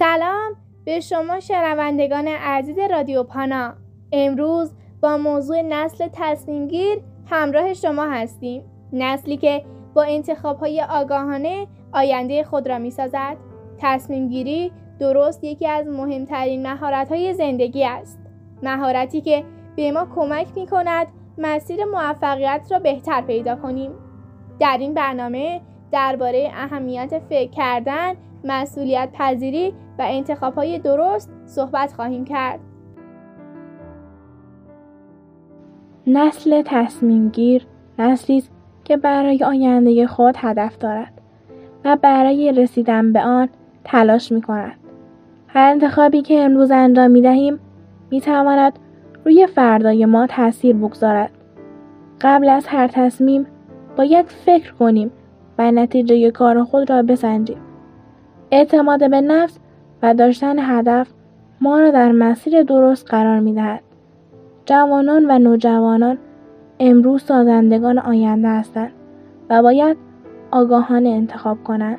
سلام به شما شنوندگان عزیز رادیو پانا. امروز با موضوع نسل تصمیمگیر همراه شما هستیم. نسلی که با انتخاب‌های آگاهانه آینده خود را می‌سازد. تصمیمگیری درست یکی از مهمترین مهارت‌های زندگی است. مهارتی که به ما کمک می‌کند مسیر موفقیت را بهتر پیدا کنیم. در این برنامه درباره اهمیت فکر کردن، مسئولیت پذیری و انتخاب‌های درست صحبت خواهیم کرد. نسل تصمیمگیر نسلی است که برای آینده خود هدف دارد و برای رسیدن به آن تلاش می‌کند. هر انتخابی که امروز انجام می‌دهیم می‌تواند روی فردای ما تأثیر بگذارد. قبل از هر تصمیم باید فکر کنیم و نتیجه کار خود را بسنجیم. اعتماد به نفس و داشتن هدف ما را در مسیر درست قرار می‌دهد. جوانان و نوجوانان امروز سازندگان آینده هستند و باید آگاهانه انتخاب کنند.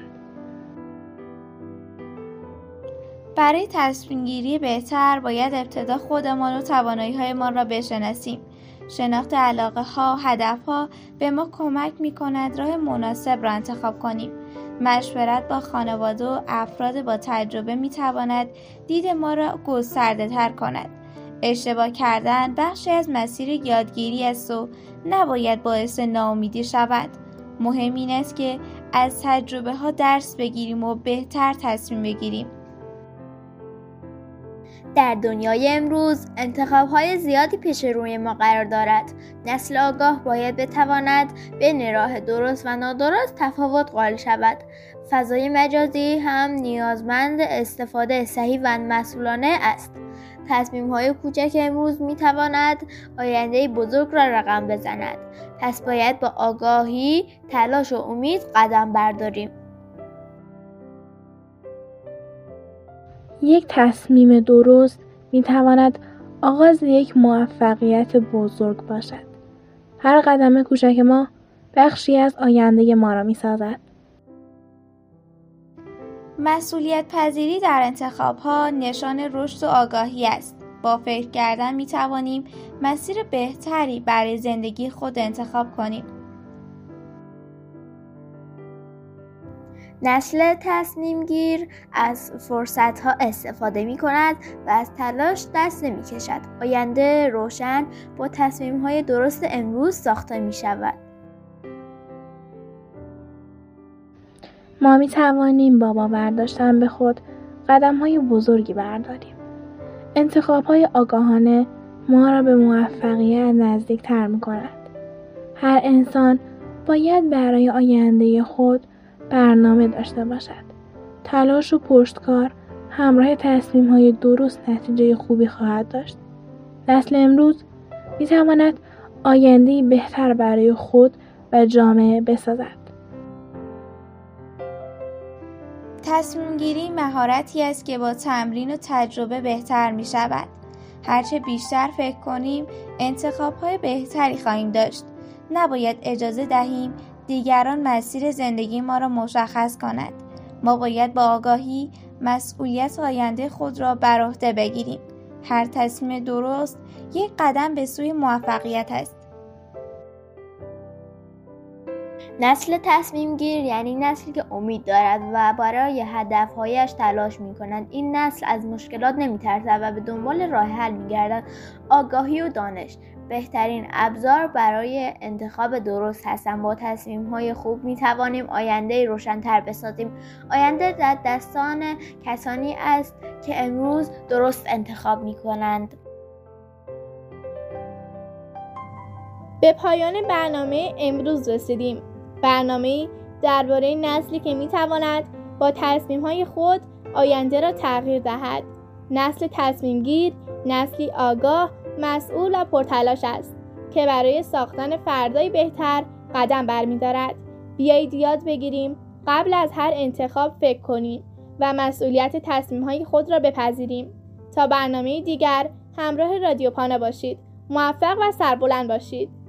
برای تصمیم‌گیری بهتر باید ابتدا خودمان و توانایی‌هایمان را بشناسیم. شناخت علاقه‌ها، هدف‌ها به ما کمک می‌کند راه مناسب را انتخاب کنیم. مشورت با خانواده و افراد با تجربه می‌تواند دید ما را گسترده‌تر کند. اشتباه کردن بخشی از مسیر یادگیری است و نباید باعث ناامیدی شود. مهم این است که از تجربه‌ها درس بگیریم و بهتر تصمیم بگیریم. در دنیای امروز انتخاب‌های زیادی پیش روی ما قرار دارد. نسل آگاه باید بتواند بین راه درست و نادرست تفاوت قائل شود. فضای مجازی هم نیازمند استفاده صحیح و مسئولانه است. تصمیم‌های کوچک امروز می‌تواند آینده بزرگ را رقم بزند. پس باید با آگاهی، تلاش و امید قدم برداریم. یک تصمیم درست می‌تواند آغاز یک موفقیت بزرگ باشد. هر قدم کوچک ما بخشی از آینده ما را می‌سازد. مسئولیت پذیری در انتخاب‌ها نشان رشد و آگاهی است. با فکر کردن می‌توانیم مسیر بهتری برای زندگی خود انتخاب کنیم. نسل تصمیمگیر از فرصت‌ها استفاده می‌کند و از تلاش دست نمی‌کشد. آینده روشن با تصمیم‌های درست امروز ساخته می‌شود. ما می‌توانیم با باور داشتن به خود قدم‌های بزرگی برداریم. انتخاب‌های آگاهانه ما را به موفقیت نزدیک‌تر می‌کند. هر انسان باید برای آینده خود برنامه داشته باشد. تلاش و پشتکار همراه تصمیم‌های درست نتیجه خوبی خواهد داشت. نسل امروز می‌تواند آینده‌ای بهتر برای خود و جامعه بسازد. تصمیم‌گیری مهارتی است که با تمرین و تجربه بهتر می‌شود. هرچه بیشتر فکر کنیم، انتخاب‌های بهتری خواهیم داشت. نباید اجازه دهیم دیگران مسیر زندگی ما را مشخص کند. ما باید با آگاهی مسئولیت آینده خود را بر عهده بگیریم. هر تصمیم درست یک قدم به سوی موفقیت است. نسل تصمیمگیر یعنی نسلی که امید دارد و برای هدفهایش تلاش می‌کند. این نسل از مشکلات نمی‌ترسد و به دنبال راه حل می‌گردد. آگاهی و دانش بهترین ابزار برای انتخاب درست هستند. با تصمیم‌های خوب می‌توانیم آینده روشن‌تر بسازیم. آینده در دستان کسانی است که امروز درست انتخاب می‌کنند. به پایان برنامه امروز رسیدیم. برنامه‌ای درباره نسلی که می‌تواند با تصمیم‌های خود آینده را تغییر دهد. نسل تصمیمگیر، نسلی آگاه، مسئول و پرتلاش است که برای ساختن فردایی بهتر قدم برمی‌دارد. بیایید یاد بگیریم قبل از هر انتخاب فکر کنیم و مسئولیت تصمیم‌های خود را بپذیریم. تا برنامه دیگر همراه رادیو پانا باشید. موفق و سربلند باشید.